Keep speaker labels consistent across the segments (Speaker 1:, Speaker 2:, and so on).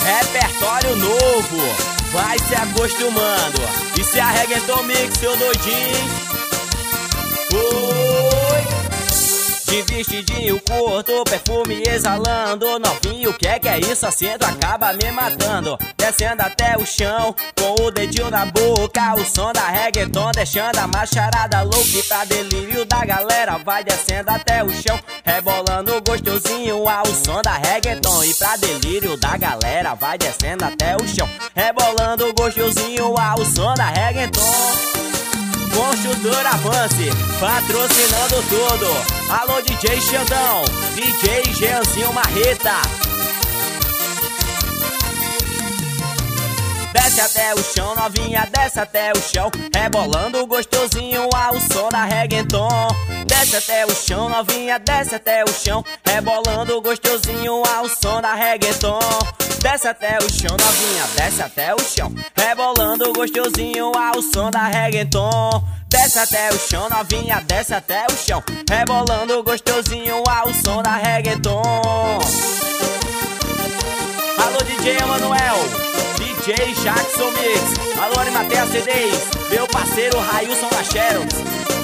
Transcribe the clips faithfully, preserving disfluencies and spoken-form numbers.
Speaker 1: Repertório novo, vai se acostumando. E se a reggaeton mix, seu doidinho. Oi. De vestidinho curto, perfume exalando. Novinho, que é que é isso? Acendo, acaba me matando. Descendo até o chão, com o dedinho na boca. O som da reggaeton deixando a macharada louca. E pra delírio da galera vai descendo até o chão, rebolando gostosinho ao som da reggaeton. E pra delírio da galera vai descendo até o chão, rebolando gostosinho ao som da reggaeton. Construtora Avance, patrocinando tudo. Alô D J Xandão, D J Jeanzinho Marreta. Desce até o chão, novinha, desce até o chão, rebolando gostosinho ao som da reggaeton. Desce até o chão, novinha, desce até o chão, rebolando gostosinho ao som da reggaeton. Desce até o chão, novinha, desce até o chão, rebolando gostosinho ao som da reggaeton. Desce até o chão, novinha, desce até o chão, rebolando gostosinho ao som da reggaeton. Alô D J Emanuel, D J Jackson Mix, alô Animatea C Ds, meu parceiro Railson da Xerox.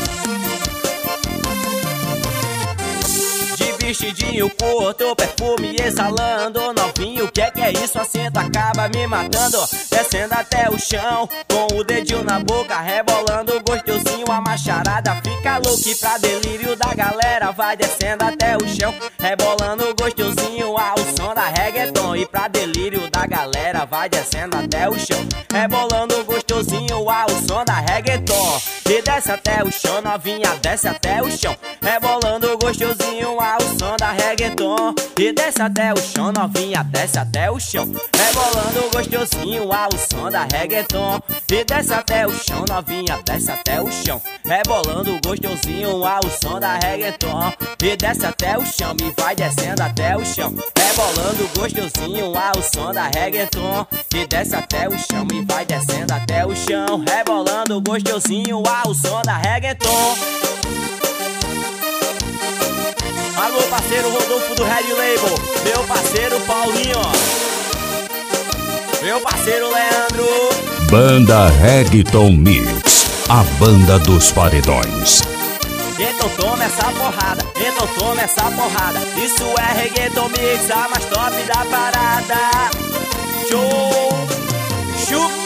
Speaker 1: De vestidinho curto, perfume exalando. Novinho, que é que é isso? Assento, acaba me matando. Descendo até o chão, com o dedinho na boca, rebolando gostosinho, a macharada fica louca. E pra delírio da galera vai descendo até o chão, rebolando gostosinho ao som da reggaeton. E pra delírio da galera vai descendo até o chão, rebolando gostosinho ao som da reggaeton. E desce até o chão, novinha, desce até o chão, rebolando gostosinho ao som da reggaeton. E desce até o chão, novinha, desce até o chão, rebolando gostosinho ao som da reggaeton. E desce até o chão, novinha, desce até o chão, rebolando gostosinho ao som da reggaeton. E desce até o chão, e vai descendo até o chão, rebolando gostosinho ao som da reggaeton. E desce até o chão, e vai descendo até o chão, rebolando gostosinho ao som da reggaeton. Alô parceiro Rodolfo do Red Label, meu parceiro Paulinho, meu parceiro Leandro.
Speaker 2: Banda Reggaeton Mix, a banda dos paredões.
Speaker 1: Então toma essa porrada, então toma essa porrada. Isso é Reggaeton Mix, a mais top da parada. Show, chupa.